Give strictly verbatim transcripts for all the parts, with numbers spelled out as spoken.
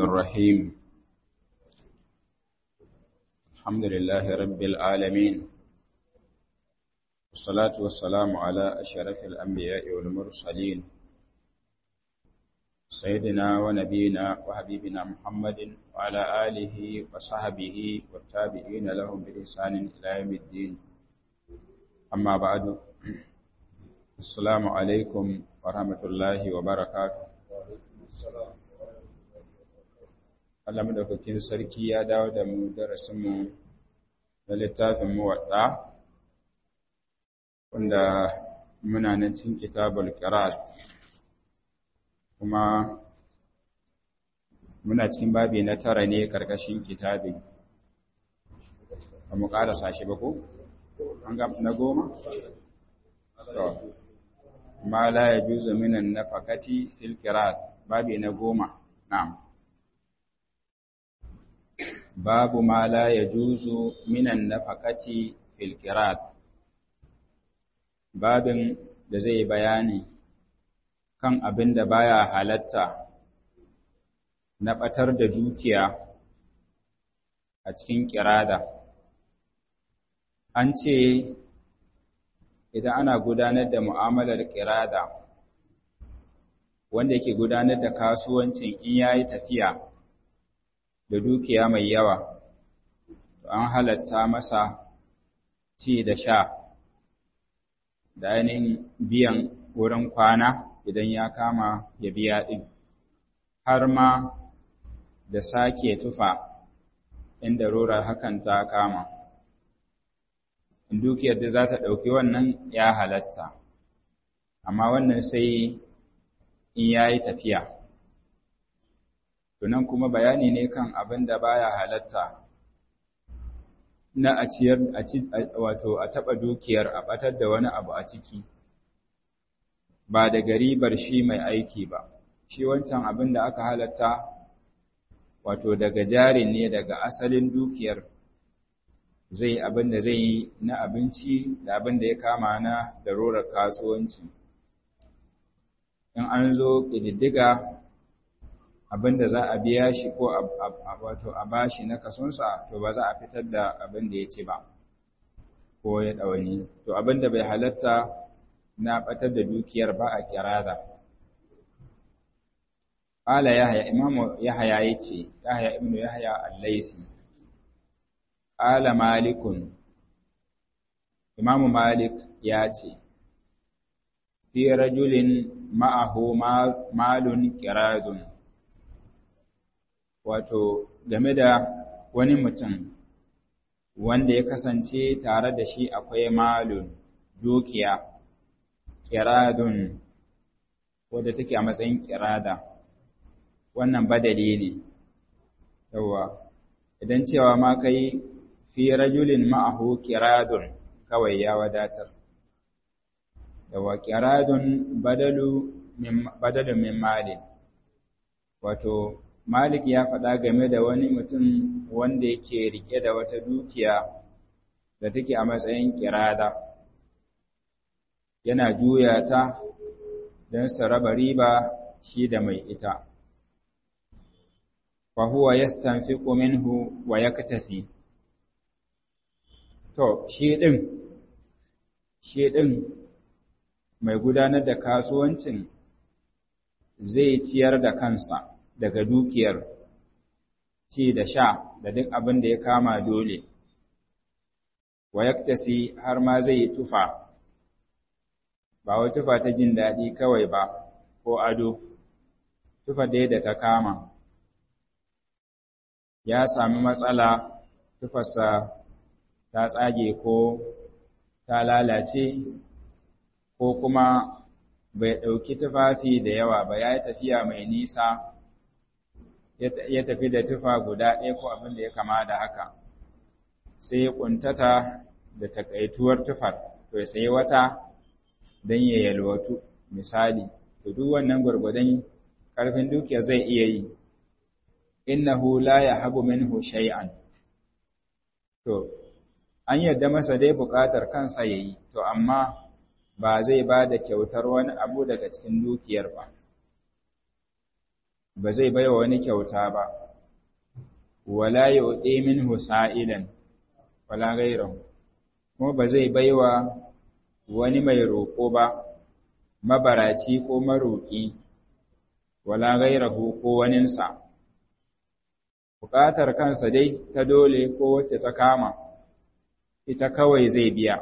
الرحيم الحمد لله رب العالمين والصلاة والسلام على أشرف الأنبياء والمرسلين سيدنا ونبينا وحبيبنا محمد وعلى آله وصحبه والتابعين لهم بإحسان إلى يوم الدين أما بعد السلام عليكم ورحمة الله وبركاته. Allah madaukakin sarki ya dawo da mu darasinmu na littafin muwadda wanda muna nan cikin kitabul qira'at kuma muna cikin babi na tara ne karkashin kitabin ba mu karasa shi ba ko an ga na goma to ma la yajuzu minan nafaqati fil qira'at babi na goma na'am babu ma la yajuzu minan nafaqati fil qirat babin da zai bayani kan abin da baya halatta na batar da dukiya a cikin kirada. An ce idan ana gudanar da mu'amalar kirada wanda yake gudanar da kasuwancin in yayi tafiya da dukiya mai yawa, to an halatta masa ci da sha da ainihin biyan wurin kwana idan ya kama ya biya ɗin, har ma da sake tufa inda rurar hakan ta kama. Dukiyar da za ta ɗauki wannan ya halatta, amma wannan sai in ya yi tafiya. Tunan kuma bayani ne kan abin da baya halatta na a ciyar wato a taɓa dukiyar a ɓatar da wani abu a ciki ba da garibar shi mai aiki ba. Shi wancan abin da aka halatta wato daga jarin ne, daga asalin dukiyar zai abin da zai yi na abinci da abin da ya kama na darurar kasuwanci. In an zo ƙididdiga abin da za a biya shi ko wato a bashi na kasonsa, to ba za a fitar da abin da ya ce ba ko ya ɗauni. To abin da bai halatta na ɓatar da dukiyar ba a kirada. Ala Yahya, Imamu Yahya ya ce, Yahya ibn Yahya al-Laisi, Ala Malikun, Imamu Malik ya ce, fi rajulin ma'ahu malun kiradun, wato game da wani mutum wanda ya kasance tare da shi akwai malun dukiya kiradun wadda take a matsayin kirada, wannan badali ne. Yawa idan cewa ma kai fi rajulin ma'ahu kiradun kawai ya wadatar. Yawa kiradun badalu min badalun min malin, wato Malik ya faɗa game da wani mutum wanda yake rike da wata dukiya da take a matsayin kirada, yana juya ta don su raba riba shi da mai ita. Fa huwa yastanfiqu minhu wa yaktasi. To shi din shi din mai gudanar da kasuwancin zai ciyar da kansa daga dukiyar, ci da sha da duk abin da ya kama dole, wa yaktasi har ma zai yi tufa, ba wa tufa ta jin daɗi kawai ba ko ado, tufa dai da ta kama. Ya sami matsala, tufarsa ta tsage ko ta lalace, ko kuma bai ɗauki tufafi da yawa ba, ya yi tafiya mai nisa, ya tafi da tufa guda ɗaya ko abin da ya kama da haka, sai ya ƙuntata da takaituwar tufar, to ya sayi wata don ya yalwatu misali, to duk wannan gwargwadon ƙarfin dukiya zai iya yi. Innahu la yahabu minhu shay'an, to an yarda masa dai buƙatar kansa yayi, to amma ba zai ba da kyautar wani abu daga cikin dukiyar ba. ba zai baiwa wani kyauta ba wala yu'ti minhu sa'ilan wala ghayruhu kuma ba zai baiwa wani mai roƙo ba mabaraci ko maroƙi wala ghayruhu ko waninsa buƙatar kansa dai ta dole ko wacce ta kama ita kawai zai biya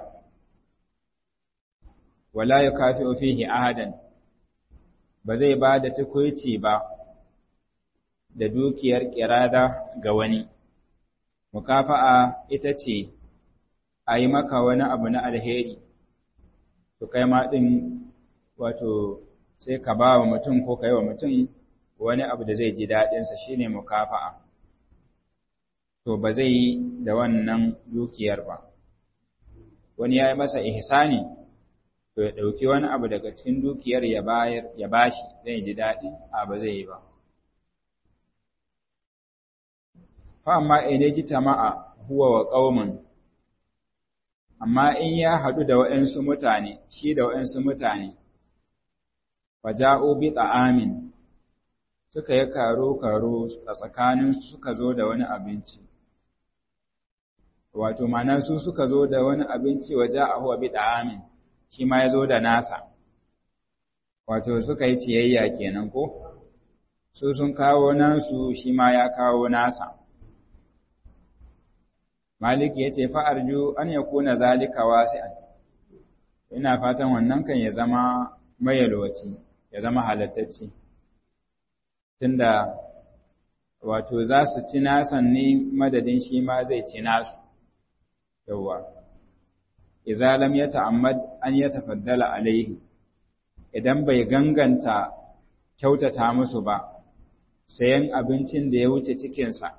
wala yukafi'u fihi ahadan ba zai ba da tukuici ba da dukiyar kirada ga wani mukafa'a ita ce a yi maka wani abu na alheri to kai ma ɗin wato sai ka ba wa mutum ko ka yi wa mutum wani abu da zai ji daɗinsa shine mukafa'a to ba zai yi da wannan dukiyar ba wani ya yi masa ihsani to ya ɗauki wani abu daga cikin dukiyar ya bayar ya bashi zai ji daɗi a ba zai yi ba fa amma in ji tama'a huwa wa qaumun amma in ya haɗu da waɗansu mutane shi da waɗansu mutane waja'u bi ta'amin suka yi karo karo a tsakanin suka zo da wani abinci wato ma'ana su suka zo da wani abinci waja'u bi ta'amin shi ma ya zo da nasa, wato suka yi ciyayya kenan ko, su sun kawo nasu shi ma ya kawo nasa. Maliki ya ce fa'arju an ya kuna zalika wasi'an, ina fatan wannan kan ya zama mayalwaci, ya zama halattacci, tunda wato za su ci nasan ne madadin shi ma zai ci nasu, yauwa. Iza lam ya ta'ammad an ya tafaddala alaihi idan bai ganganta kyautata musu ba sayan abincin da ya wuce cikinsa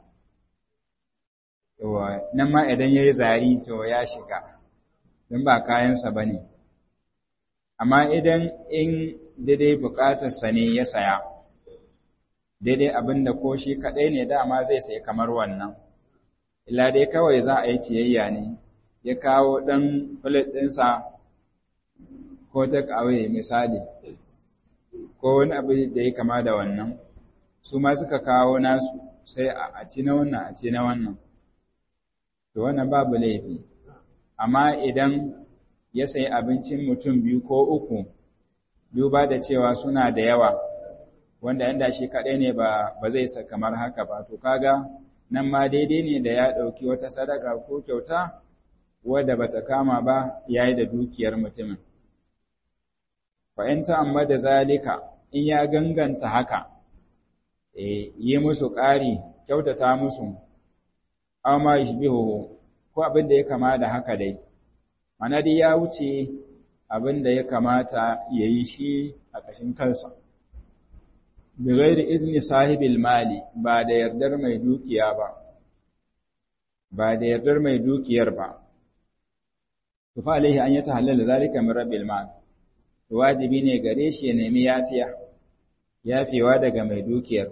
nan ma idan ya yi zari to ya shiga don ba kayansa ba ne amma idan in daidai bukatarsa ne ya saya daidai abin da ko shi kaɗai ne dama zai sai kamar wannan illa dai kawai za a yi ciyayya ne ya kawo ɗan filet ɗinsa ko take away misali ko wani abu da ya kama da wannan su ma suka kawo nasu sai a ci na wannan a ci na wannan to wannan babu laifi amma idan ya sayi abincin mutum biyu ko uku duba da cewa suna da yawa wanda inda shi kaɗai ne ba ba zai sa kamar haka ba to kaga nan ma daidai ne da ya ɗauki wata sadaka ko kyauta wadda bata kama ba yayi da dukiyar mutumin fa in ta'ammada zalika in ya ganganta haka eh yi musu ƙari kyautata musu aw ma yashbihu ko abin da ya kama da haka dai mana dai ya wuce abin da ya kamata yayi shi a ƙashin kansa bi ghairi izni sahibil mali ba da yardar mai dukiya ba ba da yardar mai dukiyar ba to fa alaihi an yatahallala zalika min rabbil mal to wajibi ne gare shi ya nemi yafiya yafewa daga mai dukiyar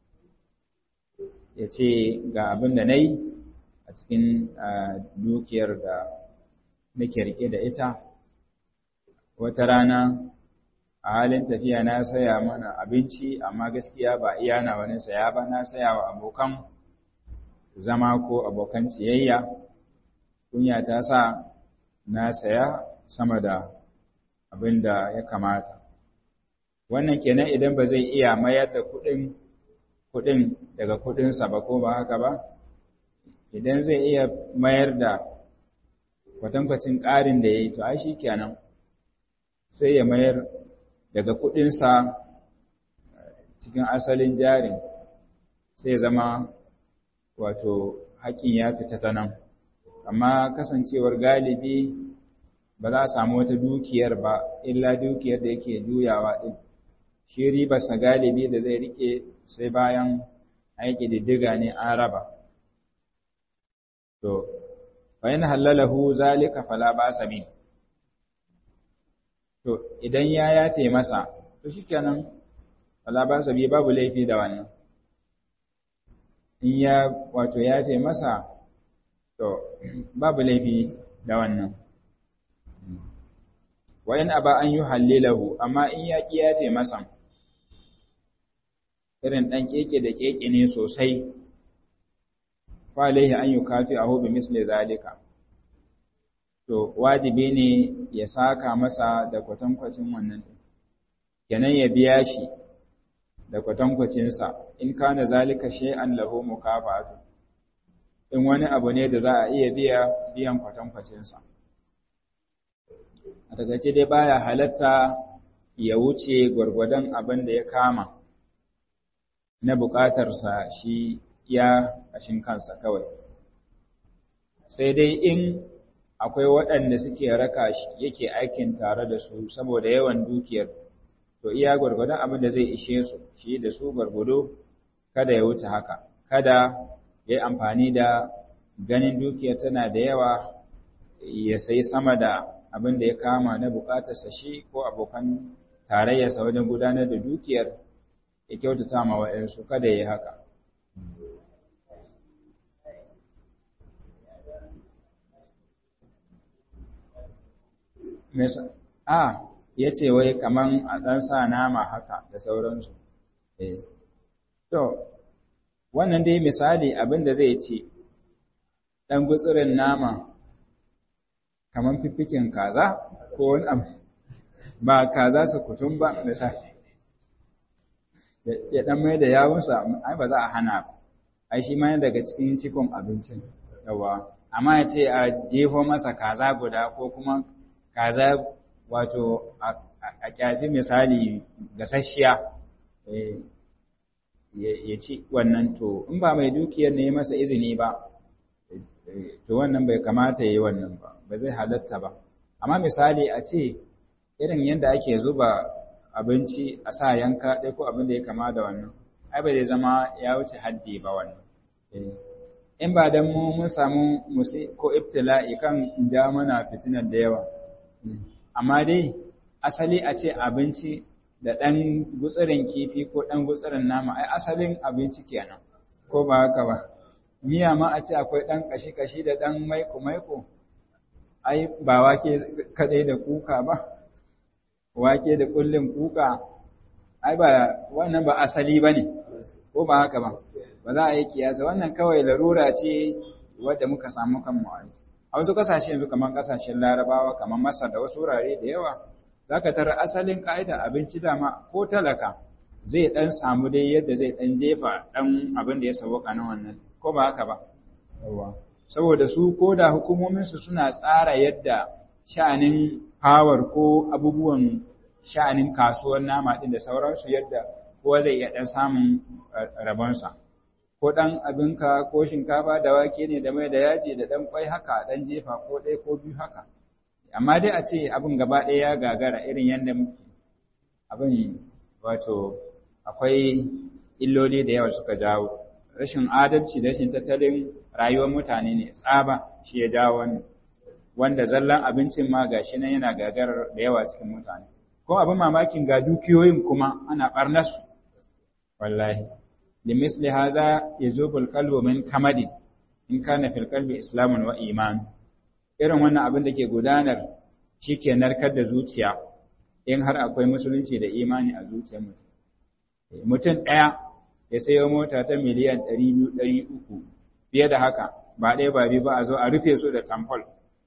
yace ga abin da nayi a cikin dukiyar da nake rike da ita wata rana a halin tafiya na saya mana abinci amma gaskiya ba iya na wani saya ba na saya wa abokan zama ko abokan ciyayya kunya ta sa na saya sama da abin da ya kamata. Wannan kenan idan ba zai iya mayar da kuɗin kuɗin daga kuɗinsa ba ko ba haka ba, idan zai iya mayar da kwatankwacin ƙarin da ya yi to ai shi kenan sai ya mayar daga kuɗinsa cikin asalin jarin sai ya zama wato haƙƙin ya fita ta nan. Amma kasancewar galibi ba za a samu wata dukiyar ba illa dukiyar da yake juyawa din shi ribarsa galibi da zai rike sai bayan aiki diddiga ne an raba to fa in halalahu zalika fala ba'sa bi to idan ya yafe masa to shikenan fala ba'sa bi babu laifi da wannan in ya wato yafe masa to babu laifi da wannan wa in aba an yuhallilahu amma in ya ki yafe masa irin ɗan keke da keke ne sosai, fa alaihi an yukafi'ahu bi misli zalika, to wajibi ne ya saka masa da kwatankwacin wannan ɗin, kenan ya biya shi da kwatankwacinsa, in kana zalika shay'an lahu mukafa'atu, in wani abu ne da za a iya biya biyan kwatankwacinsa. A takaice dai baya halatta ya wuce gwargwadon abin da ya kama na buƙatarsa shi ya ƙashin kansa kawai. Sai dai in akwai waɗanda suke raka shi yake aikin tare da su saboda yawan dukiyar, to iya gwargwadon abin da zai ishe su shi da su gwargwado kada ya wuce haka, kada ya yi amfani da ganin dukiyar tana da yawa ya sayi sama da abin da ya kama na bukatarsa shi ko abokan tarayyarsa wajen gudanar da dukiyar ya kyautata ma wa'yansu, kada ya yi haka. A ya ce wai kaman a ɗan sa nama haka da sauransu. Eh. To, wannan dai misali abin da zai ce, ɗan gutsurin nama kaman fiffikin kaza ko wani abu, ba kaza su kutum ba misali. Ya ɗan mai da yawunsa, ai ba za a hana ba, ai shi ma daga cikin cikon abincin, yawa. Amma ya ce a jefo masa kaza guda ko kuma kaza wato a kyafi misali gasasshiya ya ci wannan, to in ba mai dukiyar ne masa izini ba, to wannan bai kamata ya yi wannan ba, ba zai halatta ba. Amma misali a ce irin yadda ake zuba abinci a sa yanka ɗaya ko abin da ya kama da wannan, ai ba zai zama ya wuce haddi ba wannan. In ba dan mu mun samu musi ko ibtila'i kan ja mana fitinar da yawa. Amma dai asali a ce abinci da ɗan gutsurin kifi ko ɗan gutsurin nama, ai asalin abinci kenan, ko ba haka ba. Miya ma a ce akwai ɗan kashi-kashi da ɗan maiko-maiko, ai ba wake kaɗai da kuka ba, wake da ƙullin kuka, ai ba wannan ba asali ba ne, ko ba haka ba. Ba za a yi kiyasa, wannan kawai larura ce wadda muka samu kan mu'ayi. A wasu ƙasashe yanzu kamar ƙasashen Larabawa, kamar Masar da wasu wurare da yawa, za ka tara asalin ƙa'ida abinci dama ko talaka zai ɗan samu dai yadda zai ɗan jefa ɗan abin da ya sauka na wannan, ko ba haka ba. Saboda su ko da hukumominsu suna tsara yadda sha'anin fawar ko abubuwan sha'anin kasuwar nama ɗin da sauransu yadda kowa zai iya ɗan samun rabonsa. Ko ɗan abinka ko shinkafa da wake ne da mai da yaji da ɗan ƙwai haka ɗan jefa ko ɗaya ko biyu haka. Amma dai a ce abin gaba ɗaya ya gagara irin yadda muke, abin wato akwai illoli da yawa suka jawo. Rashin adalci da rashin tattalin rayuwar mutane ne tsaba shi ya jawo wannan, wanda zallan abincin ma gashi nan yana gagarar da yawa cikin mutane. Ko abin mamakin ga dukiyoyin kuma ana ɓarnasu, wallahi. لمثل هذا يذوب القلب من كمد in kana fil qalbi islamun wa iman. Irin wannan abin da ke gudanar shi ke narkar da zuciya in har akwai musulunci da imani a zuciyar mutum. Mutum ɗaya ya sayo mota ta miliyan ɗari biyu ɗari uku fiye da haka, ba ɗaya ba biyu ba, a zo a rufe su da tamfol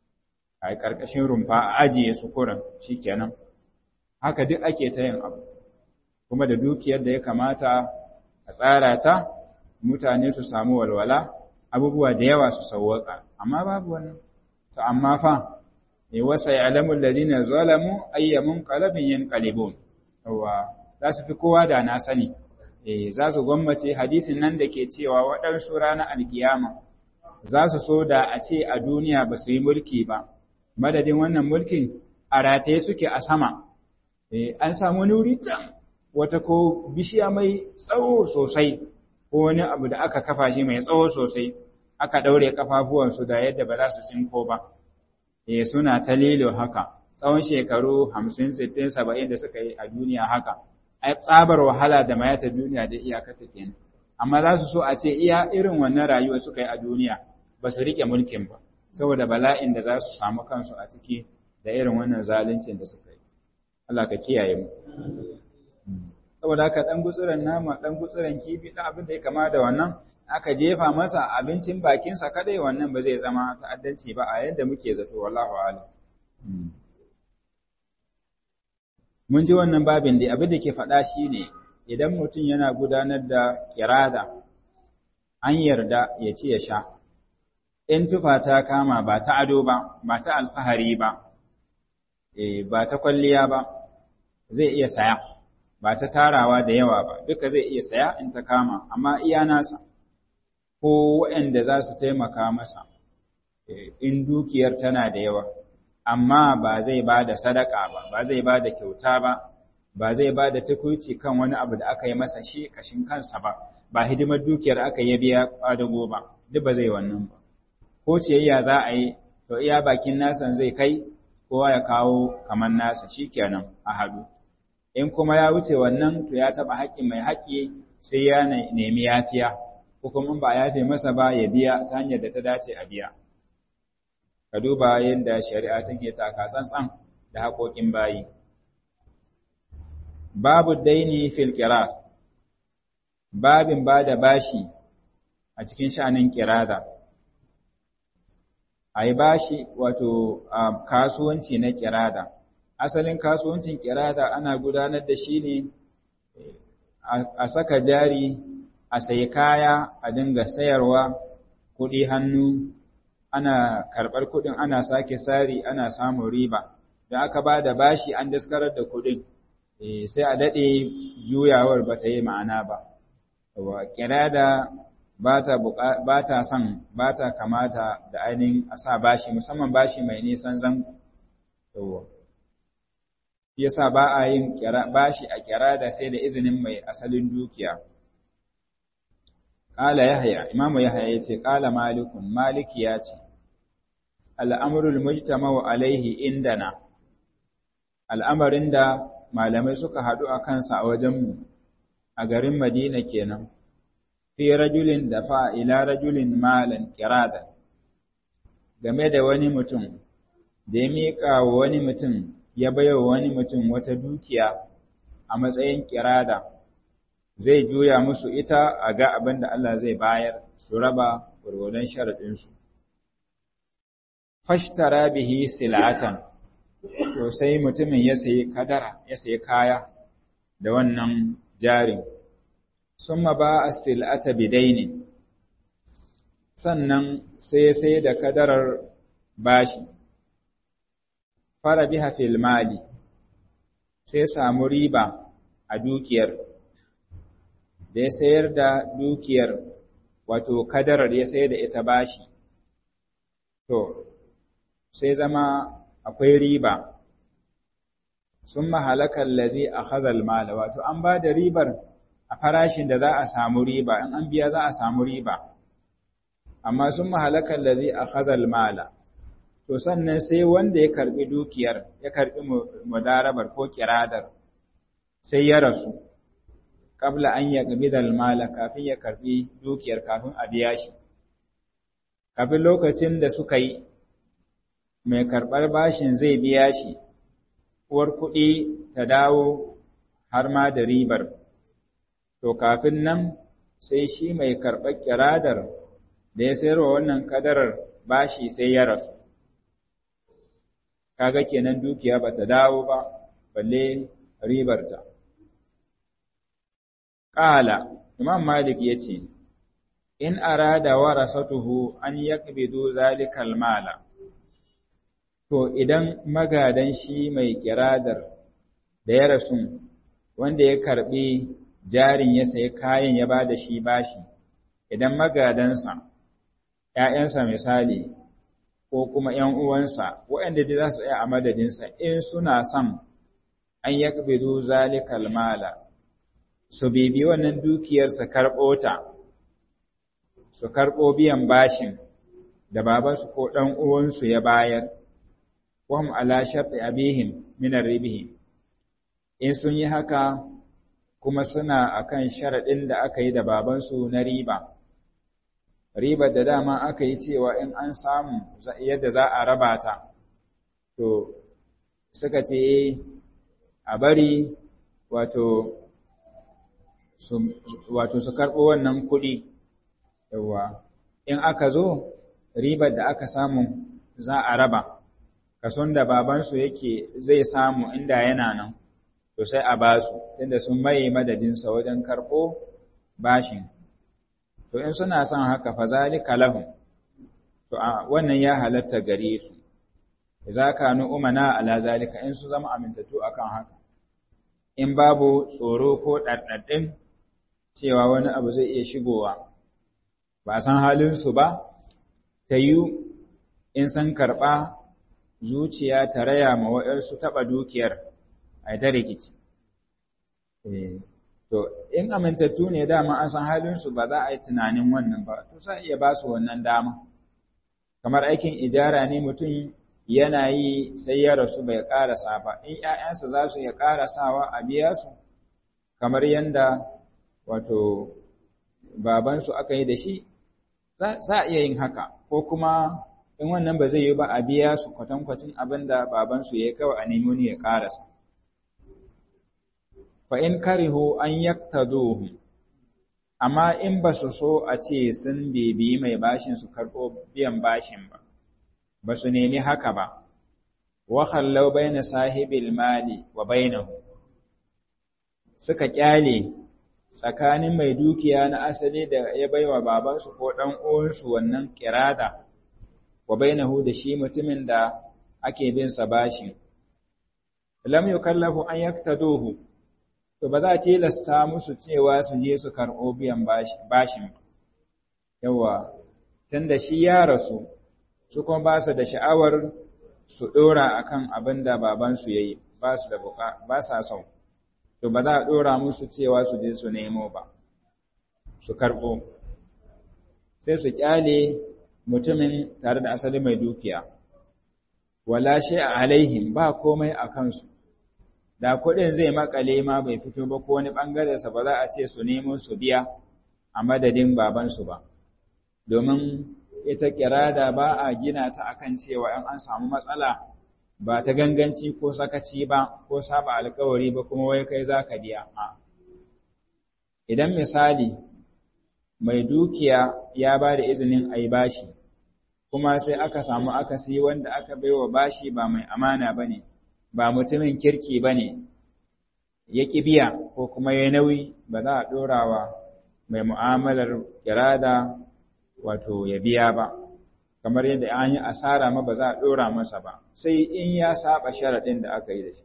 a ƙarƙashin rumfa a ajiye su kuran shi kenan. Haka duk ake ta yin abu, kuma da dukiyar da ya kamata a tsara ta mutane su samu walwala, abubuwa da yawa su sauwaka, amma babu wannan. To amma fa ne wasa ya'lamu allazina zalamu ayyamun qalbin yanqalibun. Yawa za su fi kowa da na sani, eh za su gwammace hadisin nan da ke cewa waɗansu ranar alkiyama za su so da a ce a duniya ba su yi mulki ba, madadin wannan mulkin a rataye suke a sama. Eh an samu wani wuri can wata ko bishiya mai tsawo sosai, ko wani abu da aka kafa shi mai tsawo sosai, aka ɗaure ƙafafuwansu da yadda ba za su tsinko ba. Eh suna ta lilo haka, tsawon shekaru hamsin, sittin, saba'in da suka yi a duniya haka, ai tsabar wahala da mayata duniya da iyaka ta kenan. Amma za su so a ce iya irin wannan rayuwa suka yi a duniya, ba su riƙe mulkin ba, saboda bala'in da za su samu kansu a ciki da irin wannan zaluncin da suka yi. Allah ka kiyaye mu. saboda haka ɗan gutsuren nama ɗan gutsuren kifi ɗan abin da ya kama da wannan aka jefa masa abincin bakinsa kadai wannan ba zai zama ta'addanci ba a yadda muke zato wallahu a'lam. Mun ji wannan babin da abin da ke faɗa shine idan mutum yana gudanar da kirada an yarda ya ci ya sha in tufa ta kama ba ta ado ba ba ta alfahari ba eh ba ta kwalliya ba zai iya saya ba ta tarawa da yawa ba duka zai iya saya in ta kama amma iya nasa ko waɗanda za su taimaka masa in dukiyar tana da yawa amma ba zai ba da sadaka ba ba zai ba da kyauta ba ba zai ba da tukuici kan wani abu da aka yi masa shi kashin kansa ba ba hidimar dukiyar aka yi biya kwadago ba duk ba zai wannan ba ko ciyayya za a yi to iya bakin nasan zai kai kowa ya kawo kamar nasa shikenan a haɗu in kuma ya wuce wannan to ya taɓa haƙƙin mai haƙƙi sai ya nemi yafiya ko kuma ba yafe masa ba ya biya ta hanyar da ta dace a biya ka duba yadda shari'a take taka tsantsan da haƙoƙin bayi babu daini fil qirar babin bada bashi a cikin sha'anin kirada ai bashi wato kasuwanci na kirada asalin kasuwancin kirada ana gudanar da shi ne a saka jari a sayi kaya a dinga sayarwa kuɗi hannu ana karɓar kuɗin ana sake sari ana samun riba da aka ba da bashi an daskarar da kuɗin sai a daɗe juyawar ba ta yi ma'ana ba kirada ba ta son ba ta kamata da ainihin a sa bashi musamman bashi mai nisan zango yasa ba a yin bashi a kirada sai da izinin mai asalin dukiya Ƙala Yahya, Imamu Yahya ya ce, Ƙala Malikun, Maliki ya ce, Al'amurul mujtama'u alaihi indana, al'amarin da malamai suka haɗu a kansa a wajenmu, a garin Madina kenan, fi rajulin da fa ila rajulin malan kirada, game da wani mutum, da ya miƙa wa wani mutum, ya baiwa wani mutum wata dukiya a matsayin kirada. Zai juya musu ita a ga abin da Allah zai bayar su raba gurgudan sharaɗinsu. Fashtara bihi silatan, to sai mutumin ya sayi kadara, ya sayi kaya da wannan jarin, sun ba a silata bidaini, sannan sai ya sai da kadarar bashi, fara biha fil mali, sai samu riba a dukiyar. Da ya sayar da dukiyar wato kadarar ya sayar da ita bashi to sai zama akwai riba sun mahalakar lazi a hazal mala wato an ba da ribar a farashin da za a samu riba in an biya za a samu riba amma sun mahalakar lazi a hazal mala to sannan sai wanda ya karbi dukiyar ya karbi mudarabar ko kiradar sai ya rasu kabla an ya gabi da mala kafin ya karbi dukiyar kafin a biya shi kafin lokacin da suka yi mai karɓar bashin zai biya shi uwar kuɗi ta dawo har ma da ribar to kafin nan sai shi mai karɓar kiradar da ya sayarwa wannan kadarar bashi sai ya rasu kaga kenan dukiya bata dawo ba balle ribarta Ƙala, Imam Malik ya ce, In arada warasatuhu an yaqbidu zalikal mala, to idan magadan shi mai kiradar da ya rasu, wanda ya karɓi jarin ya sayi kayan ya ba da shi bashi, idan magadansa, ‘ya'yansa misali, ko kuma ‘yan uwansa, waɗanda da za su tsaya a madadinsa, in suna son an yaqbidu zalikal mala, su bibi wannan dukiyar su karɓo ta, su karɓo biyan bashin da babansu ko ɗan uwansu ya bayar, wahum ala sharti abihim min ribihi. In sun yi haka kuma suna akan sharaɗin da aka yi da babansu na riba, ribar da dama aka yi cewa in an samu yadda za a raba ta, to suka ce a bari wato su wato su karɓo wannan kuɗi yawa in aka zo ribar da aka samu za a raba kason da babansu yake zai samu inda yana nan to sai a basu tunda sun maye madadinsa wajen karɓo bashin to in suna son haka fa zalika lahum to wannan ya halatta gare su idza kanu umana ala zalika in su zama amintatu akan haka in babu tsoro ko daddadin cewa wani abu zai iya shigowa ba san halin su ba tayu in san karba zuciya ta raya ma wa'ansu taba dukiyar ai ta rikici eh to in amintattu ne dama an san halin su ba za a yi tunanin wannan ba to sai iya ba su wannan dama kamar aikin ijara ne mutum yana yi sai ya rasu bai ƙarasa ba in ƴaƴansa za su iya ƙarasawa a biya su kamar yanda wato babansu aka yi da shi za a iya yin haka ko kuma in wannan ba zai yi ba a biya su kwatankwacin abin da babansu ya yi kawai a nemi wani ya ƙarasa fa in karihu an yaktaduhu amma in ba su so a ce sun bibiyi mai bashin su karɓo biyan bashin ba ba su nemi haka ba wa khallau baina sahibil mali wa bainahu suka kyale tsakanin mai dukiya na asali da ya baiwa babansu ko dan uwansu wannan kirada wa bainahu da shi mutumin da ake bin sa bashi lam yukallafu an yaktaduhu to ba za a tilasta musu cewa su je su karɓo biyan bashin yawa tunda shi ya rasu su kuma ba su da sha'awar su ɗora a kan abin da babansu ya yi ba su da ba sa son to ba za a ɗora musu cewa su je su nemo ba su karɓo sai su ƙyale mutumin tare da asali mai dukiya wala shi a alaihim ba komai a kansu da kuɗin zai makale ma bai fito ba ko wani ɓangarensa ba za a ce su nemo su biya a madadin babansu ba domin ita kirada ba a gina ta akan cewa in an samu matsala ba ta ganganci ko sakaci ba ko saba alkawari ba kuma wai kai za ka biya a idan misali mai dukiya ya ba da izinin a yi bashi kuma sai aka samu akasi wanda aka baiwa bashi ba mai amana ba ne ba mutumin kirki ba ne ya ƙi biya ko kuma ya nauyi ba za a ɗorawa mai mu'amalar kirada wato ya biya ba kamar yadda an yi asara ma ba za a ɗora masa ba sai in ya saba sharaɗin da aka yi da shi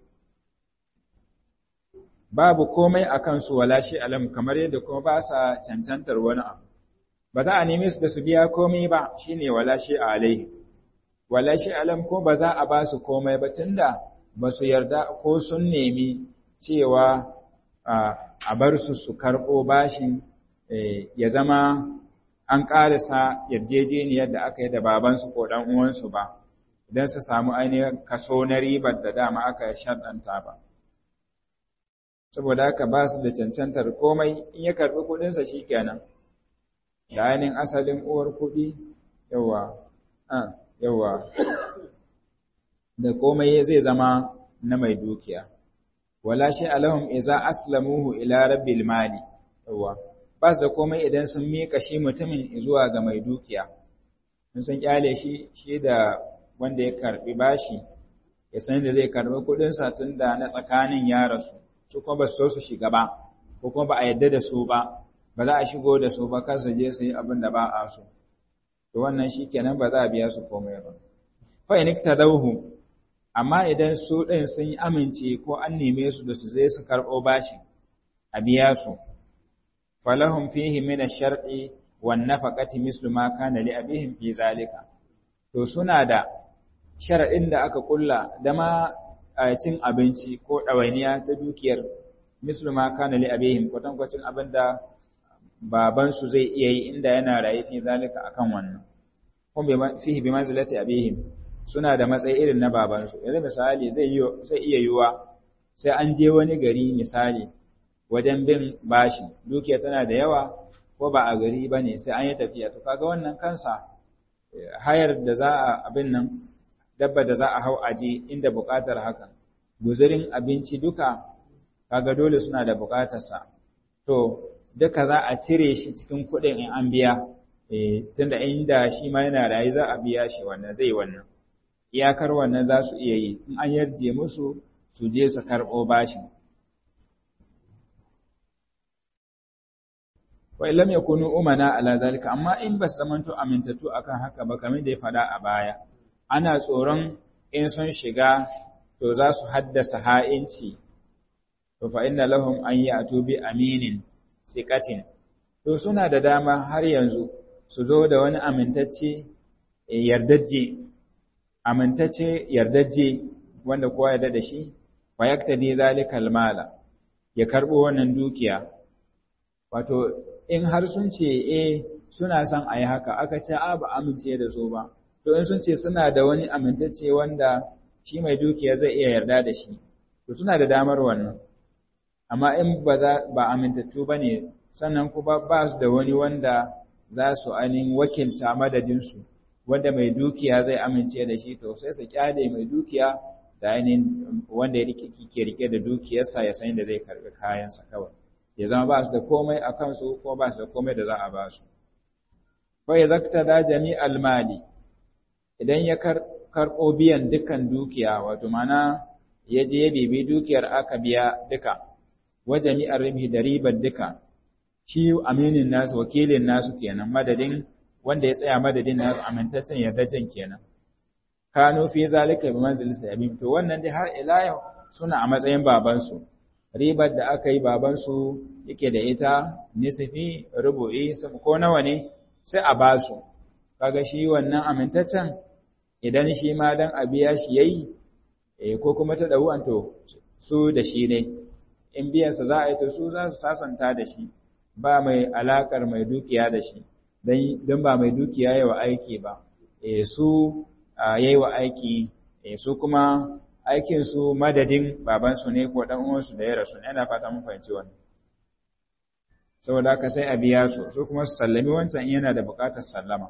babu komai a kansu wala shi alam kamar yadda kuma ba sa cancantar wani abu ba za a nemi su da su biya komai ba shine wala shi alaihi wala shi alam ko ba za a ba su komai ba tunda ba su yarda ko sun nemi cewa a bar su su karɓo bashin ya zama an ƙarasa yarjejeniyar da aka yi da babansu ko ɗan uwansu ba idan su samu ainihin kaso na ribar da dama aka sharɗanta ba saboda haka ba su da cancantar komai in ya karɓi kuɗinsa shi kenan da ainihin asalin uwar kuɗi yawa yawa da komai zai zama na mai dukiya wala shi alahum iza aslamuhu ila rabbil mali yawa ba su da komai idan sun mika shi mutumin zuwa ga mai dukiya sun san kyale shi shi da wanda ya karbi bashi ya san da zai karbi kudin sa tunda na tsakanin ya rasu su kuma ba su so su shiga ba ko kuma ba a yadda da su ba ba za a shigo da su ba kar su je su yi abin da ba a so to wannan shikenan ba za a biya su komai ba fa in iktadawhu amma idan su din sun yi amince ko an neme su da su zai su karbo bashi a biya su falahum fihi min ash-shar'i wan nafaqati mislu ma kana li abihim fi zalika to suna da shar'in da aka kulla da ma cin abinci ko dawainiya ta dukiyar mislu ma kana li abihim kwatankwacin abinda baban su zai iya yi inda yana raye fi zalika akan wannan kuma fihi bi manzilati abihim suna da matsayi irin na baban su yanzu misali zai yi sai iya yiwa sai an je wani gari misali wajen bin bashi dukiya tana da yawa ko ba a gari ba ne sai an yi tafiya to kaga wannan kansa hayar da za a abin nan dabba da za a hau aje inda buƙatar hakan guzurin abinci duka kaga dole suna da buƙatarsa to duka za a cire shi cikin kuɗin in an biya, eh, tunda inda shi ma yana rayu za a biya shi wannan zai wannan. Iyakar wannan za su iya yi, in an yarje musu su je su karɓo bashin. Wa illam yakunu umana ala zalika, amma in ba su zamanto amintattu akan haka ba kamar da ya faɗa a baya, ana tsoron in sun shiga to za su haddasa ha'inci, to fa inna lahum an ya'tu bi aminin siqatin, to suna da dama har yanzu su zo da wani amintacce yardajje amintacce yardajje wanda kowa yarda da shi, fa yaktadi zalikal mala, ya karbo wannan dukiya. Wato in har sun ce eh suna son a yi haka, aka ce a ba amince da su ba, to in sun ce suna da wani amintacce wanda shi mai dukiya zai iya yarda da shi, to suna da damar wannan. Amma in ba za ba amintattu ba ne, sannan kuma ba su da wani wanda za su ainihin wakilta madadinsu, wanda mai dukiya zai amince da shi, to sai su kyale mai dukiya da ainihin wanda ya ke rike da dukiyarsa ya san da zai karɓi kayansa kawai. Ya zama ba su da komai a kansu ko ba su da komai da za a ba su. Fa ya zakta da jami'al mali, idan ya karɓo biyan dukan dukiya, wato mana ya je ya bibi dukiyar aka biya duka, wa jami'ar ribi da ribar duka, shi aminin nasu wakilin nasu kenan, madadin wanda ya tsaya madadin nasu amintaccen yardajen kenan. Kano fi zalika bi manzilisa yabim, to wannan dai har ila yau suna a matsayin babansu. Ribar da aka yi babansu yake da ita nisfi rubu'i ko nawa ne sai a ba su. Kaga shi wannan amintaccen idan shi ma dan a biya shi yayi eh ko kuma ta dawo to su da shi ne, in biyansa za a yi to su za su sasanta da shi, ba mai alakar mai dukiya da shi, don ba mai dukiya yayi wa aiki ba, eh su yayi wa aiki, eh su kuma aikin su madadin babansu ne ko dan uwansu da ya rasu. Ina fata mun fahimci wannan. Saboda haka sai a biya su, su kuma su sallami wancan yana da buƙatar sallama.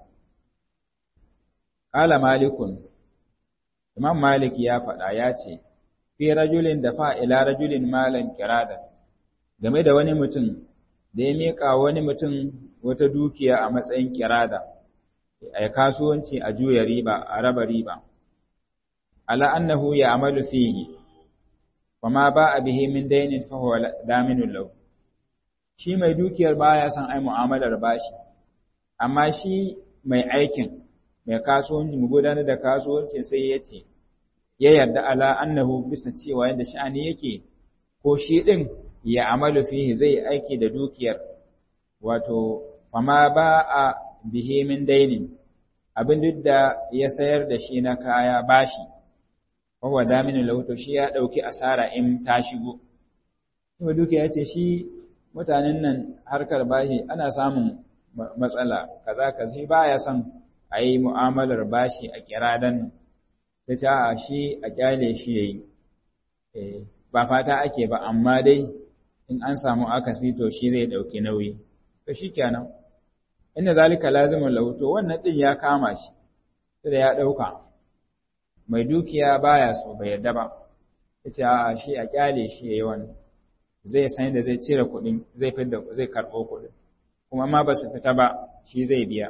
Qala Malikun, Imam Malik ya faɗa ya ce, fi rajulin da fa ila rajulin malan kirada, game da wani mutum da ya miƙa wani mutum wata dukiya a matsayin kirada, a kasuwanci a juya riba, a raba riba. Ala annahu ya amalu fihi, wa ma ba a bihi min dainin fa huwa daminun lahu. Shi mai dukiyar baya son ai mu'amalar bashi, amma shi mai aikin, mai kasuwanci mu gudanar da kasuwanci sai ya ce, ya yarda ala annahu bisa cewa yadda sha'ani yake, ko shi ɗin ya amalu fihi zai aiki da dukiyar, wato, fama ba a bihi min dainin, abin duk da ya sayar da shi na kaya bashi, wawa daminin lauto shi ya ɗauki asara in ta shigo. Kuma dukiya ce shi mutanen nan harkar bashi ana samun matsala, kaza kaza ba ya son a yi mu'amalar bashi a kiradan ta ce a shi a kyale shi ya yi, ba fata ake ba, amma dai in an samu akasi to shi zai ɗauki nauyi, to shi kenan. Inda zalika lazimin lauto wannan ɗin ya kama shi, sai da ya ɗauka, mai dukiya baya so bai yadda ba, ya ce a shi a kyale shi ya yi wannan, zai san da zai cire kuɗin, zai fidda zai karɓo kuɗin, kuma ma ba su fita ba shi zai biya.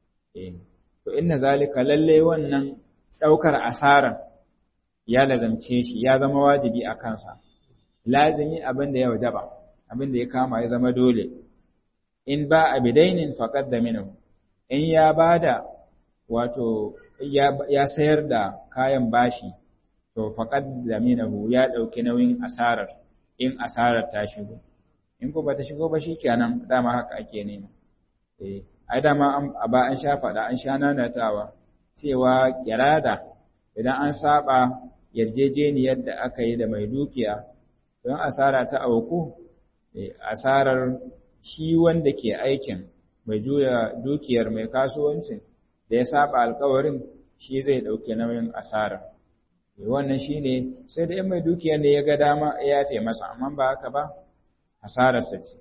To inna zalika lalle wannan ɗaukar asaran ya lazamce shi, ya zama wajibi a kansa, lazimi abin da ya wajaba, abin da ya kama ya zama dole. In ba a bidainin faƙad da minu, in ya bada wato ya sayar da kayan bashi, to faƙad da minahu ya ɗauki nauyin asarar, in asarar ta shigo. In ko ba ta shigo ba shi kenan, dama haka ake nema. Eh, ai dama a ba an sha faɗa, an sha nanatawa, cewa kirada idan an saba yarjejeniyar da aka yi da mai dukiya, don asara ta auku, eh, asarar shi wanda ke aikin mai juya dukiyar mai kasuwancin da ya saba alkawarin shi zai ɗauki nauyin asara. Wannan shi ne sai da ‘yan mai dukiyar ne ya ga dama ya yafe masa, amma ba haka ba, asararsa ce.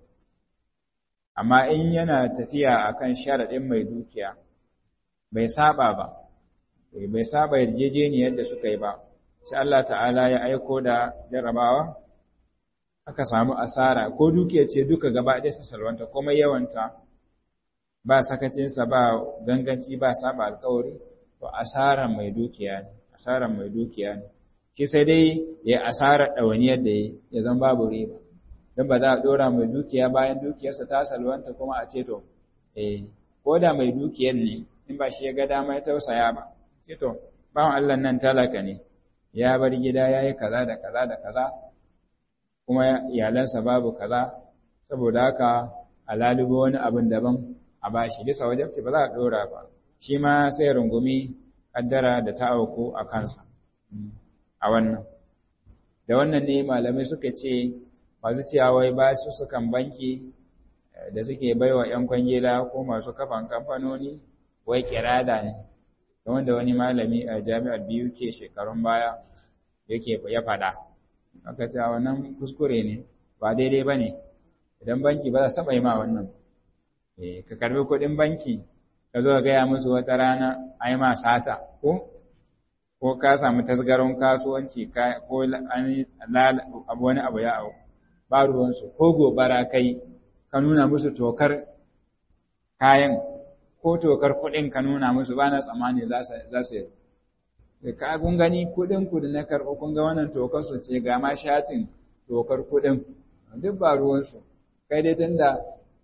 Amma in yana tafiya a kan sharaɗin mai dukiya, bai saba ba, bai saba yarjejeniyar da suka yi ba, sai Allah ta'ala ya aiko da jarrabawa, aka samu asara ko dukiya ce duka gaba ɗaya su salwanta komai yawanta ba sakacinsa ba ganganci ba saba alkawari to asara mai dukiya ne asara mai dukiya ne shi sai dai ya asara ɗawainiyar da ya zan babu riba don ba za a ɗora mai dukiya bayan dukiyarsa ta salwanta kuma a ce to eh ko da mai dukiyar ne in ba shi ya ga dama ya tausaya ba ce to bawan Allah nan talaka ne ya bar gida ya yi kaza da kaza da kaza kuma iyalansa babu kaza saboda haka a lalubo wani abin daban a bashi bisa wajabci ba za a ɗora ba shi ma sai rungumi kaddara da ta auku a kansa a wannan da wannan ne malamai suka ce masu cewa wai ba su sukan banki da suke baiwa ‘yan kwangila ko masu kafan kamfanoni wai kirada ne da wanda wani malami a jami'ar biyu ke shekarun baya yake ya faɗa aka ce wannan kuskure ne ba daidai ba ne idan banki ba za su taɓa yi ma wannan ka karbi kuɗin banki ka zo gaya musu wata rana ai ma sata ko ko ka samu tasgaron kasuwanci ko wani abu ya au ba ruwansu ko gobara kai ka nuna musu tokar kayan ko tokar kuɗin ka nuna musu ba na tsammani za su yi ka kun gani kuɗin ku da na karɓo kun ga wannan tokar su ce ga ma shatin tokar kuɗin duk ba ruwansu kai dai tunda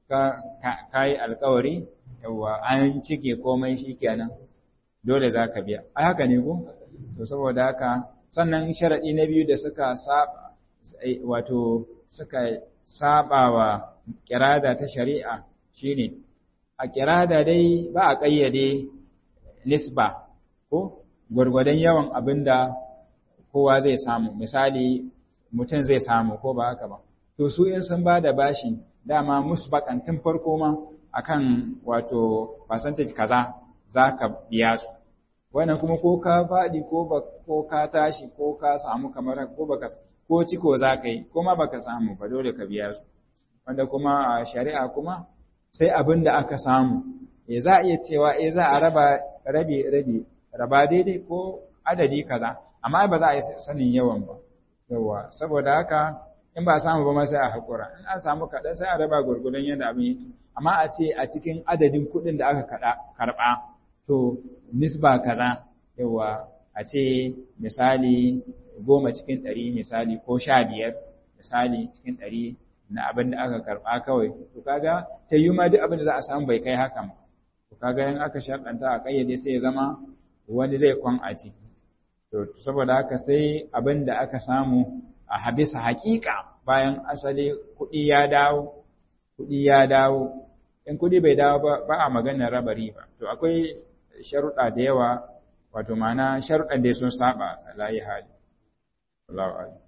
ka yi alkawari yawa an cike komai shi kenan dole za ka biya a haka ne ko to saboda haka sannan sharaɗi na biyu da suka saba wato suka saba wa kirada ta shari'a shine a kirada dai ba a ƙayyade nisba ko gwargwadon yawan abin da kowa zai samu misali mutum zai samu ko ba haka ba to su in sun ba da bashi dama musbakan tun farko ma akan wato percentage kaza za ka biya su wannan kuma ko ka faɗi ko ba ko ka tashi ko ka samu kamar ko baka ko ciko za ka yi ko ma baka samu ba dole ka biya su wanda kuma a shari'a kuma sai abin da aka samu eh za a iya cewa eh za a raba rabi rabi raba daidai ko adadi kaza amma ba za a yi sanin yawan ba yawa saboda haka in ba samu ba ma sai a haƙura in an samu kaɗan sai a raba gurgurdan yadda abin yake amma a ce a cikin adadin kuɗin da aka karɓa to nisba kaza yawa a ce misali goma cikin ɗari misali ko sha biyar misali cikin ɗari na abin da aka karɓa kawai to kaga ta yi ma duk abin da za a samu bai kai hakan ba to kaga in aka sharɗanta a ƙayyade sai ya zama wani zai kwan a ciki to saboda haka sai abin da aka samu a habisa haƙiƙa bayan asali kuɗi ya dawo kuɗi ya dawo in kuɗi bai dawo ba ba a maganar raba riba to akwai sharuɗa da yawa wato ma'ana sharuɗan da sun saba layi hali Allahu a'lam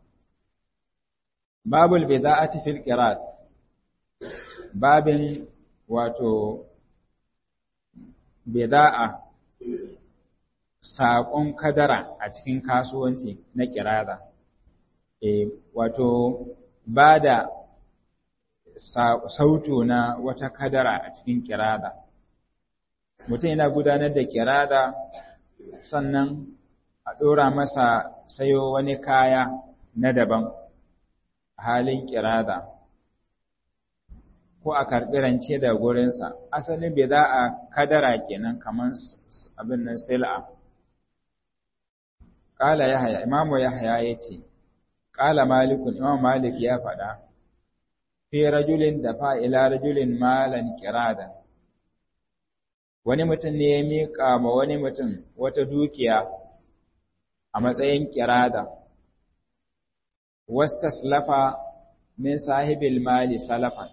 babul bida'ati fil qirat babin wato bida'a saƙon kadara a cikin kasuwanci na kirada e wato ba da sautu na wata kadara a cikin kirada mutum yana gudanar da kirada sannan a ɗora masa sayo wani kaya na daban a halin kirada ko a karɓi rance da gurinsa asalin bai za a kadara kenan kamar abin nan sil'a ƙala yahaya imamu yahaya ya ce ƙala malikun imam malik ya faɗa fi rajulin da fa'ila rajulin malan kirada wani mutum ne ya miƙa ma wani mutum wata dukiya a matsayin kirada wastaslafa min sahibil mali salafan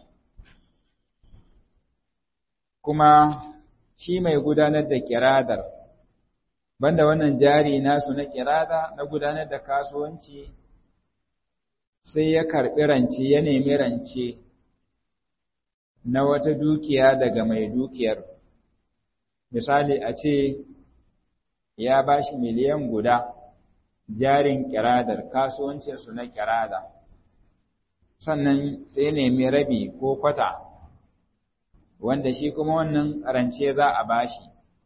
kuma shi mai gudanar da kiradar banda wannan jari nasu na kirada na gudanar da kasuwanci sai ya karɓi rance ya nemi rance na wata dukiya daga mai dukiyar misali a ce ya bashi miliyan guda jarin kiradar kasuwancinsu na kirada sannan sai nemi rabi ko kwata wanda shi kuma wannan rance za a bashi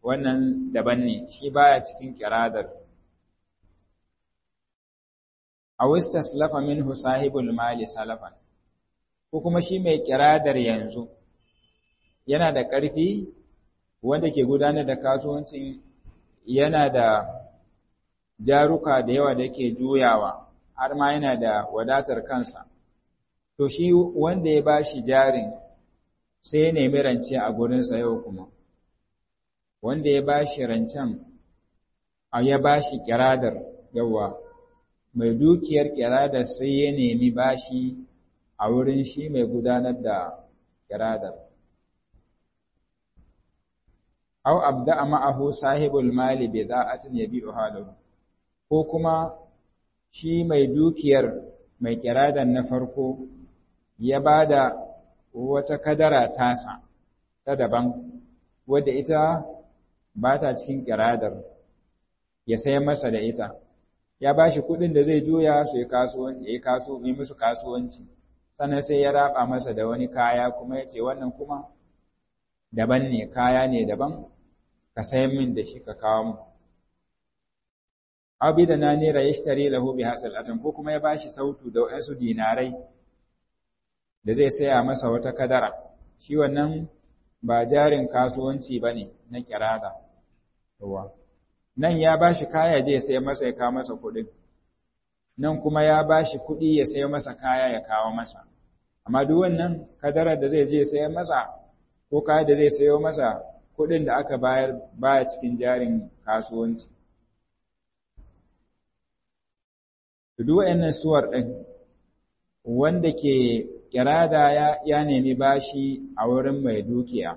wannan daban ne shi baya cikin kiradar aw istaslafa minhu sahibul mali salafan, ko kuma shi mai kiradar yanzu yana da ƙarfi wanda ke gudanar da kasuwancin, yana da jaruka da yawa da yake juyawa har ma yana da wadatar kansa, to shi wanda ya bashi jarin sai ya nemi rance a gurinsa yau kuma wanda ya bashi rancen a ya bashi kiradar yawa mai dukiyar kiradar sai ya nemi bashi a wurin shi mai gudanar da kiradar. Aw abda'a ma'ahu sahibul mali bida'atin yabi'uha lahu, ko kuma shi mai dukiyar mai kiradar na farko ya bada wata kadara tasa ta daban wadda ita ba ta cikin kiradar ya sayar masa da ita, ya bashi kuɗin da zai juya su yi kasuwanci, ya yi kasu yi musu kasuwanci, sannan sai ya raba masa da wani kaya kuma ya ce wannan kuma daban ne, kaya ne daban, ka sayan min da shi ka kawo mu. Abi da na nera ya shtare lahu bi hasal atan, ko kuma ya bashi sautu da wasu dinarai da zai saya masa wata kadara, shi wannan ba jarin kasuwanci ba ne na kirada. Nan ya bashi kaya je ya sayar masa ya kawo masa kuɗin, nan kuma ya bashi kuɗi ya sayar masa kaya ya kawo masa, amma duk wannan kadarar da zai je ya sayar masa ko kaya da zai sayo masa, kuɗin da aka bayar baya cikin jarin kasuwanci. Duk waɗannan suwar ɗin wanda ke kirada ya, ya nemi bashi a wurin mai dukiya,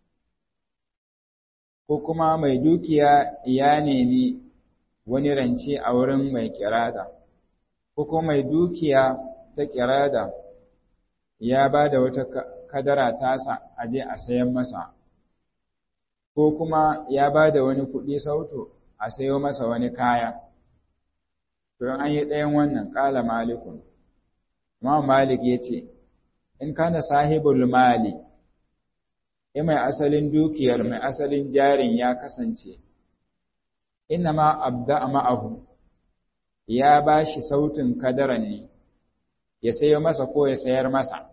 ko kuma mai dukiya ya nemi wani rance a wurin mai kirada, ko kuma mai dukiya ta kirada ya ba da wata kadara tasa a je a sayan masa, ko kuma ya ba da wani kuɗi sauto a sayo masa wani kaya. Don an yi ɗayan wannan ƙala malikun, Imam Malik ya ce, in kana sahibul mali, in mai asalin dukiyar mai asalin jarin ya kasance, inna ma abda ma'ahu, ya ba shi sautin kadaran ne, ya sayo masa ko ya sayar masa,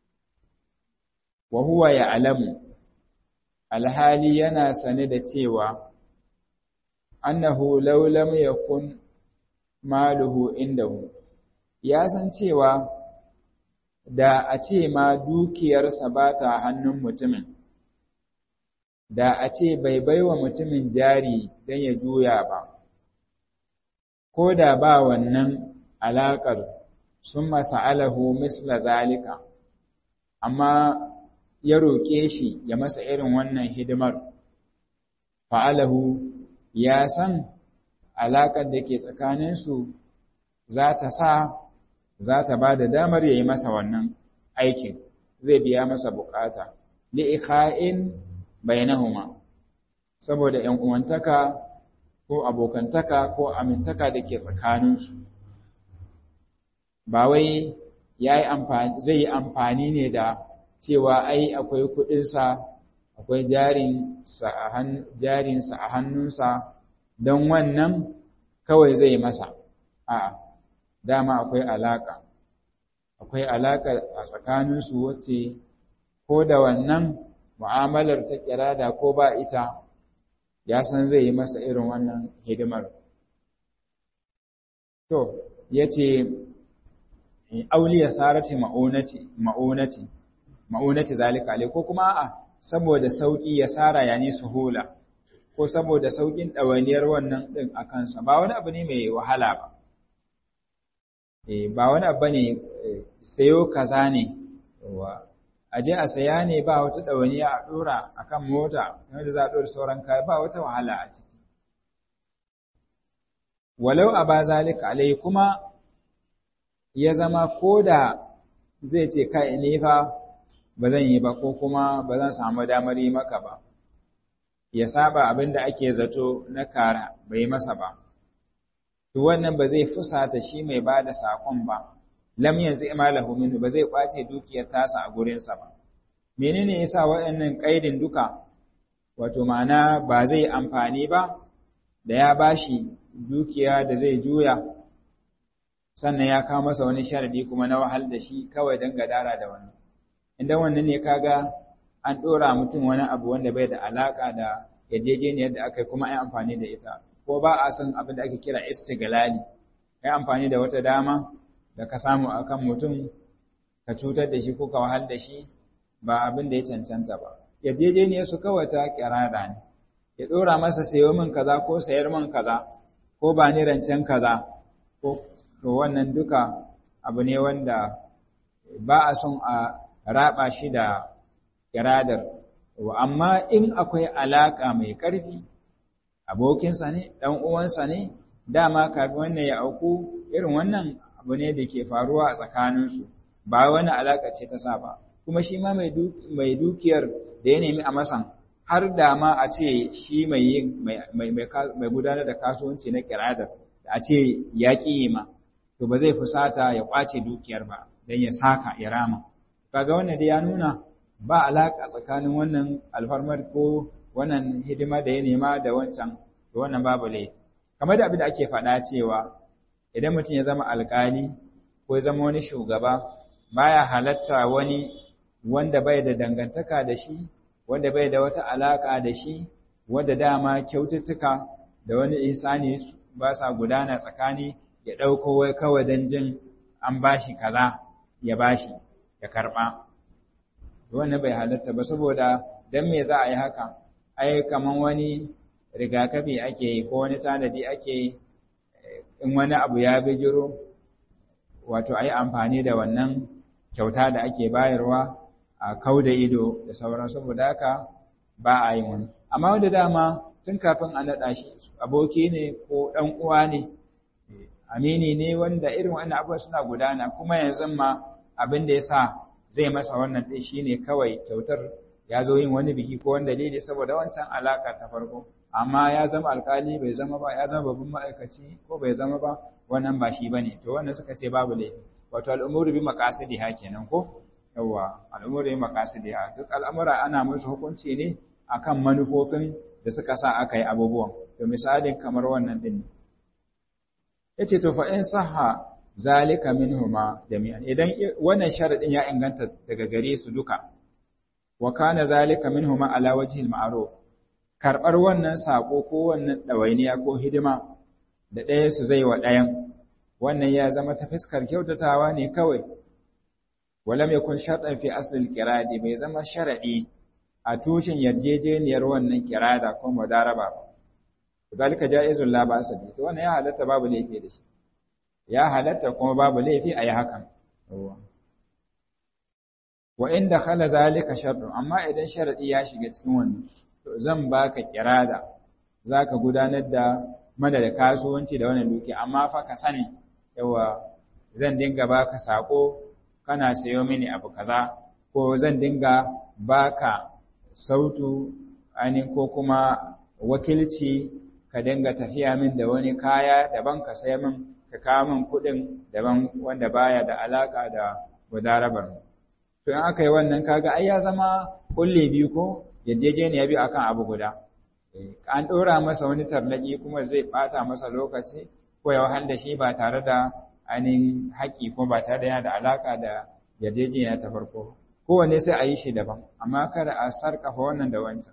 wa huwa ya alamu, alhali yana sane da cewa, annahu law lam yakun maluhu indahu, ya san cewa da a ce ma dukiyarsa ba ta hannun mutumin, da a ce bai baiwa mutumin jari don ya juya ba, ko da ba wannan alaƙar sun masa'alahu misla zalika, amma ya roƙe shi ya masa irin wannan hidimar, fa'alahu ya san alaƙar da ke tsakaninsu za ta sa za ta ba da damar ya yi masa wannan aikin, zai biya masa bukata, li'ikha'in bainahuma, saboda ‘yan uwantaka ko abokantaka ko amintaka da ke tsakaninsu. Ba wai zai yi amfani ne da cewa ai akwai kuɗinsa, akwai jarinsa a hannunsa don wannan kawai zai masa, a'a. Dama akwai alaƙa, akwai alaƙa a tsakaninsu wacce ko da wannan mu'amalar ta kirada ko ba ita, ya san zai yi masa irin wannan hidimar. To, ya ce, auliya sarati ma'unati, ma'unati, ma'unati zalika alai, ko kuma a'a, saboda sauƙi ya sara ya ni suhula, ko saboda sauƙin ɗawainiyar wannan ɗin a kansa, ba wani abu ne mai wahala ba. Ba wani abu ne sayo kaza ne, a je a saya ne ba wata ɗawainiya a ɗora a kan mota, wanda za a ɗora sauran kaya ba wata wahala a ciki. Walau a ba zalika alai kuma ya zama ko da zai ce kai ne fa ba zan yi ba ko kuma ba zan samu damar yi maka ba, ya saba abin da ake zato na kara bai masa ba. To wannan ba zai fusata shi mai ba da saƙon ba, lam yanzu imalahu minhu, ba zai ƙwace dukiyar tasa a gurinsa ba. Menene yasa waɗannan ƙaidin duka? Wato ma'ana ba zai amfani ba da ya bashi dukiya da zai juya, sannan ya kawo masa wani sharadi kuma na wahal da shi kawai don gadara da wani. Inda wannan ne kaga an ɗora mutum wani abu wanda bai da alaƙa da yarjejeniyar da aka yi kuma ai amfani da ita, ko ba a san abin da ake kira istiglali, kai amfani da wata dama da ka samu akan mutum ka cutar da shi ko ka wahal da shi ba abin da ya cancanta ba. Yarjejeniyar su kawai ta kirara ne, ya ɗora masa sayo min kaza ko sayar min kaza ko ba ni rancen kaza ko to wannan duka abu ne wanda ba a son a raba shi da iradar. Amma in akwai alaka mai ƙarfi, abokinsa ne, ɗan uwansa ne, dama kafin wannan ya auku irin wannan abu ne da ke faruwa a tsakaninsu, ba wani alaka ce ta sa ba. Kuma shi ma mai dukiyar da ya nemi a masan, har da ma a ce shi mai yin mai gudanar da kasuwanci na kiradar, da a ce ya ƙi ma, to ba zai fusata ya ƙwace dukiyar ba don ya saka ya rama. Kaga wannan da ya nuna ba alaƙa tsakanin wannan alfarmar ko wannan hidima da ya nema da wancan, to wannan babu laifi. Kamar da abin da ake faɗa cewa idan mutum ya zama alƙali ko ya zama wani shugaba, baya halatta wani wanda bai da dangantaka da shi, wanda bai da wata alaƙa da shi, wanda dama kyaututtuka da wani ihsani ba sa gudana tsakani, ya ɗauko wai kawai don jin an bashi kaza ya bashi ya karɓa. Wannan bai halatta ba, saboda don me za a yi haka? Ai kaman wani rigakafi ake yi ko wani tanadi ake yi, in wani abu ya bijiro, wato a yi amfani da wannan kyauta da ake bayarwa a kau da ido da sauran, saboda haka ba a yi wani. Amma wanda dama tun kafin a naɗa shi aboki ne ko ɗan uwa ne, amini ne, wanda irin wannan abubuwa suna gudana, kuma yanzu ma abin da ya sa zai masa wannan ɗin shi ne kawai kyautar ya zo yin wani biki ko wani dalili saboda wancan alaƙa ta farko. Amma ya zama alƙali bai zama ba, ya zama babban ma'aikaci ko bai zama ba, wannan ba shi ba ne. To wannan suka ce babu laifi. Wato al'umuru bi maqasidiha kenan ko? Yawwa, al'umuru bi maqasidiha. Duk al'amura ana musu hukunci ne akan manufofin da suka sa aka yi abubuwan. To misalin kamar wannan din ne. Yace to fa in sahha zalika minhuma jami'an, idan wannan sharadin ya inganta daga gare su duka, wa kana zalika minhuma ala wajhi al-ma'ruf, karbar wannan sako ko wannan dawainiya ko hidima da ɗaya su zai wa ɗayan, wannan ya zama ta fiskar kyautatawa ne kawai. Walam yakun shartan fi asli al-qiradi, bai zama sharadi a tushen yarjejeniyar wannan kirada ko mudaraba ba. Dalika jaizul la ba'sa bi, to wannan ya halatta babu laifi da shi, ya halatta kuma babu laifi a yi hakan. Wa in dakhala zalika shartun, amma idan sharadi ya shiga cikin wannan, to zan baka kirada, zaka gudanar da mana da kasuwanci da wannan duki, amma fa ka sani yawa zan dinga baka sako kana sayo mini abu kaza, ko zan dinga baka sautu ainihin ko kuma wakilci ka dinga tafiya min da wani kaya daban ka saya min ka kawo min kuɗin daban wanda baya da alaka da mudarabar. To in aka yi wannan kaga ai ya zama kulle biyu ko yarjejeniya biyu akan abu guda. An ɗora masa wani tarnaki kuma zai ɓata masa lokaci ko ya wahal da shi ba tare da ainihin haƙƙi ko ba tare da yana da alaka da yarjejeniya ta farko. Kowanne sai a yi shi daban, amma kada a sarƙafa wannan da wancan.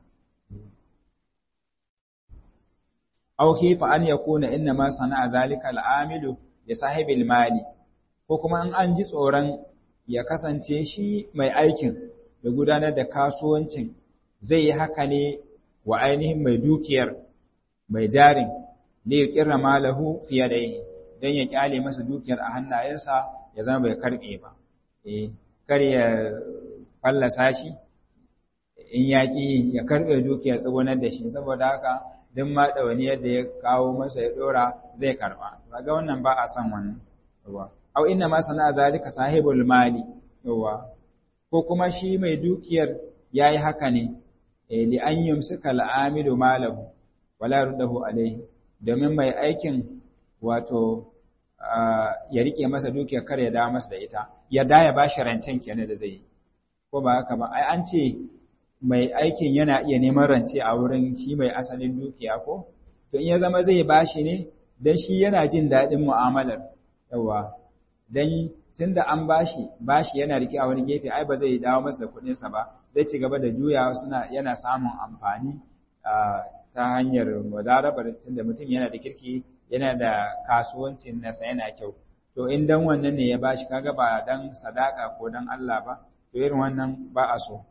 Aw khifa an yakuna inna ma sana'a zalika al'amilu li sahibil mali, ko kuma in an ji tsoron ya kasance shi mai aikin da gudanar da kasuwancin zai yi haka ne wa ainihin mai dukiyar, mai jarin, da ya kirra malahu fiye da yi don ya kyale masa dukiyar a hannayensa ya zama bai karbe ba. Eh, kar ya fallasa shi in yaƙi ya karbe dukiyar tsugunar da shi, saboda haka duk ma ɗawani yadda ya kawo masa ya ɗora zai karɓa. Kaga wannan ba a san wannan. Yawa. Au inna ma sana'a zalika sahibul mali. Yawa. Ko kuma shi mai dukiyar yayi haka ne eh li an yumsika al'amilu malahu wala yurdahu alayhi, domin mai aikin wato ya rike masa dukiyar kar ya dawo masa da ita. Ya da ya bashi rancen kenan da zai yi. Ko ba haka ba? Ai an ce mai aikin yana iya neman rance a wurin shi mai asalin dukiya ko? To in ya zama zai bashi ne don shi yana jin daɗin mu'amalar, yawa dan tunda an bashi bashi yana rike a wani gefe ai ba zai dawo masa da kuɗin sa ba zai ci gaba da juyawa suna yana samun amfani ta hanyar wadarabar tunda mutum yana da kirki yana da kasuwancin nasa yana kyau to in dan wannan ne ya bashi kaga ba dan sadaka ko dan Allah ba to irin wannan ba a so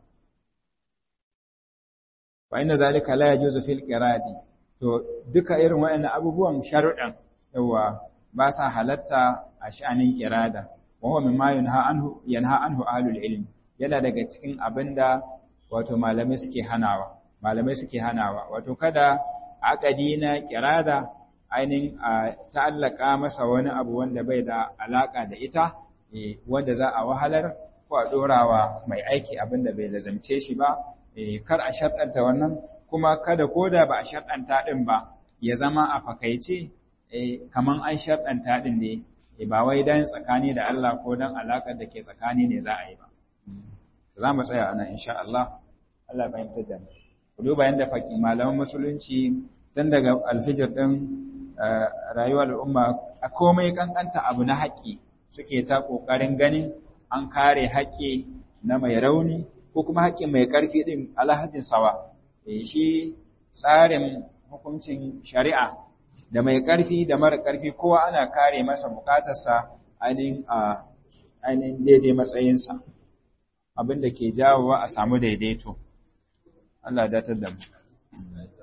fa inna zalika la yajuzu fil qiradi to duka irin waɗannan abubuwan sharuɗan yawa ba sa halatta a sha'anin irada wa huwa mimma yanha anhu yanha anhu ahlul ilm yana daga cikin abinda wato malamai suke hanawa malamai suke hanawa wato kada aqadi na irada ainin a ta'allaka masa wani abu wanda bai da alaka da ita wanda za a wahalar ko a dorawa mai aiki abinda bai lazamce shi ba kar a sharɗanta wannan kuma kada koda ba a sharɗanta din ba ya zama a fakaice kaman an sharɗanta din ne ba wai dan tsakani da Allah ko dan alakar da ke tsakani ne za a yi ba za mu tsaya anan insha Allah Allah bayan tada ku duba yanda faki malaman musulunci tun daga alfijir din rayuwar al'umma a komai kankanta abu na haƙƙi suke ta ƙoƙarin ganin an kare haƙƙi na mai rauni ko kuma haƙƙin mai ƙarfi din alhadin sawa shi tsarin hukuncin shari'a da mai ƙarfi da mara ƙarfi kowa ana kare masa bukatarsa ainihin a ainihin daidai matsayinsa abin da ke jawowa a samu daidaito Allah ya datar da mu